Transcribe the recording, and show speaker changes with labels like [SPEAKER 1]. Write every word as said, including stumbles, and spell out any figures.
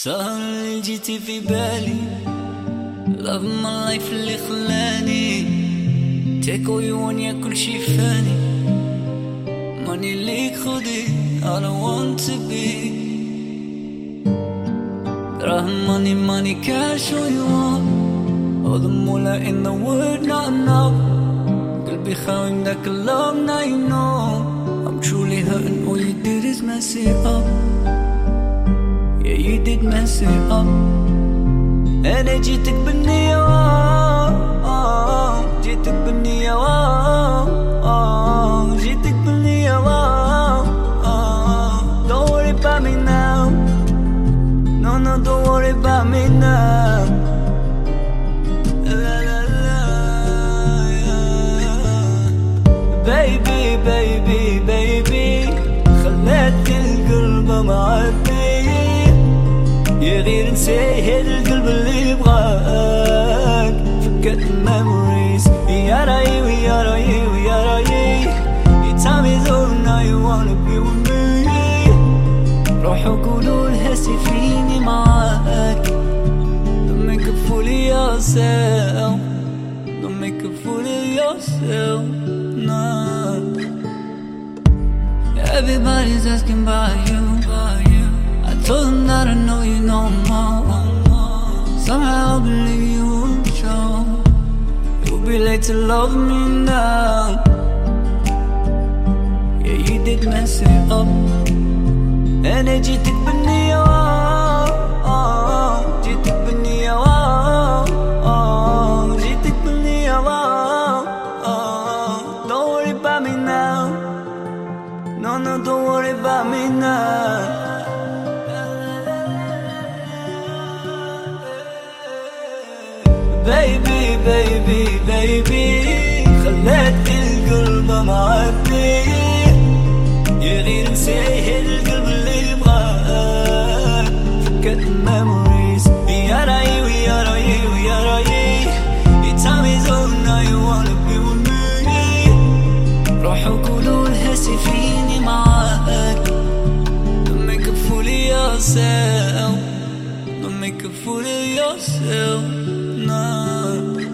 [SPEAKER 1] سهر اللي جيتي في بالي Love my life اللي خلاني Take all you want يا كل شي فاني Money ليك خدي I don't want to be دراهم money money cash all you want All the moolah in the world not enough قلبي خاوي ذاك love now you know I'm truly hurting all you did is mess it up Yeah you did mess it up أنا جيتك بالنية جيتك بالنية جيتك بالنية Don't worry about me now No no don't worry about me now Baby baby baby خليت القلب معبي يغير نسيه القلب اللي يبغاك Forget the memories يا رايي ويا رايي ويا رايي Your time is over now you wanna be with me روحوا قولوا لهسي فيني معاك Don't make a fool of yourself Don't make a fool of yourself No Everybody's asking about you, about you. I told them that I know you no more Somehow I believe you will show You'll be late to love me now Yeah, you did mess it up أنا جيتك بالنية جيتك بالنية جيتك بالنية Don't worry about me now No, no, don't worry about me now Baby, baby, baby خليت القلب معبي يغير نسيه القلب اللي يبغاك Forget the memories يا رايي ويا رايي ويا رايي Your time is over now you wanna be with me روحوا قولوا لهسي فيني معاك Don't make a fool of yourself Don't make a fool of yourself No